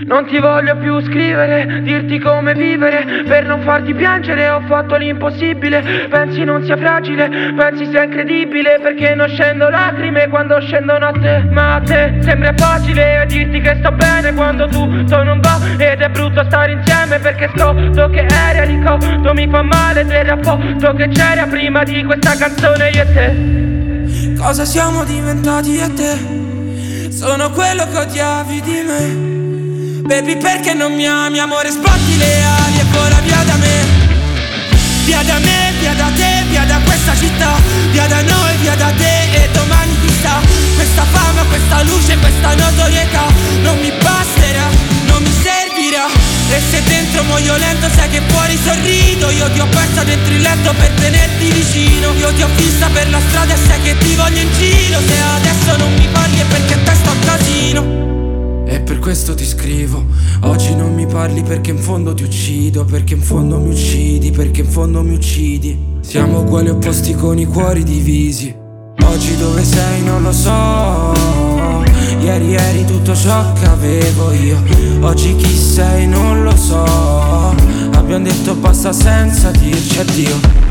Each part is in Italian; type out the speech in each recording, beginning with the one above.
Non ti voglio più scrivere, dirti come vivere. Per non farti piangere ho fatto l'impossibile. Pensi non sia fragile, pensi sia incredibile, perché non scendo lacrime quando scendono a te. Ma a te sembra facile dirti che sto bene quando tutto non va. Ed è brutto stare insieme perché scopro che eri alicoto. Mi fa male del rapporto che c'era prima di questa canzone io e te. Cosa siamo diventati io e te? Sono quello che odiavi di me. Baby, perché non mi ami, amore, spatti le ali e vola via da me. Via da me, via da te, via da questa città. Via da noi, via da te e domani chissà. Questa fama, questa luce, questa notorietà non mi basterà, non mi servirà. E se dentro muoio lento sai che fuori sorrido. Io ti ho persa dentro il letto per tenerti vicino. Io ti ho vista per la strada e sai che ti voglio in giro. Se adesso non mi parli è perché te sto a casino. E per questo ti scrivo. Oggi non mi parli perché in fondo ti uccido. Perché in fondo mi uccidi, perché in fondo mi uccidi. Siamo uguali opposti con i cuori divisi. Oggi dove sei non lo so. Ieri eri tutto ciò che avevo io. Oggi chi sei non lo so. Abbiamo detto basta senza dirci addio.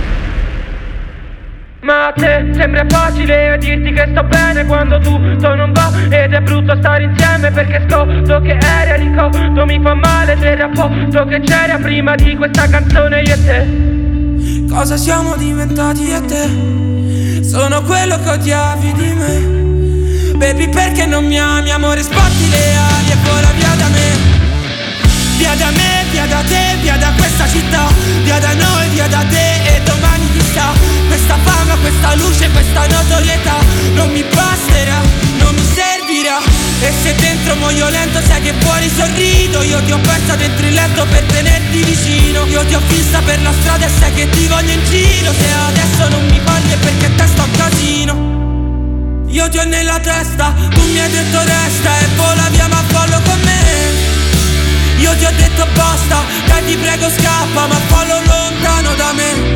Ma a te sembra facile dirti che sto bene quando tutto non va. Ed è brutto stare insieme perché scopro che eri alicoto. Mi fa male del rapporto che c'era prima di questa canzone io e te. Cosa siamo diventati io e te? Sono quello che odiavi di me. Baby, perché non mi ami, amore, spatti le ali e vola via da me. Via da me, via da te, via da questa città. Via da noi, via da te e domani chissà. Questa fama, questa luce, questa notorietà non mi basterà, non mi servirà. E se dentro muoio lento sai che fuori sorrido. Io ti ho persa dentro il letto per tenerti vicino. Io ti ho vista per la strada e sai che ti voglio in giro. Se adesso non mi parli è perché te sto a casino. Io ti ho nella testa, tu mi hai detto resta e vola via ma fallo con me. Io ti ho detto basta, dai ti prego scappa ma fallo lontano da me.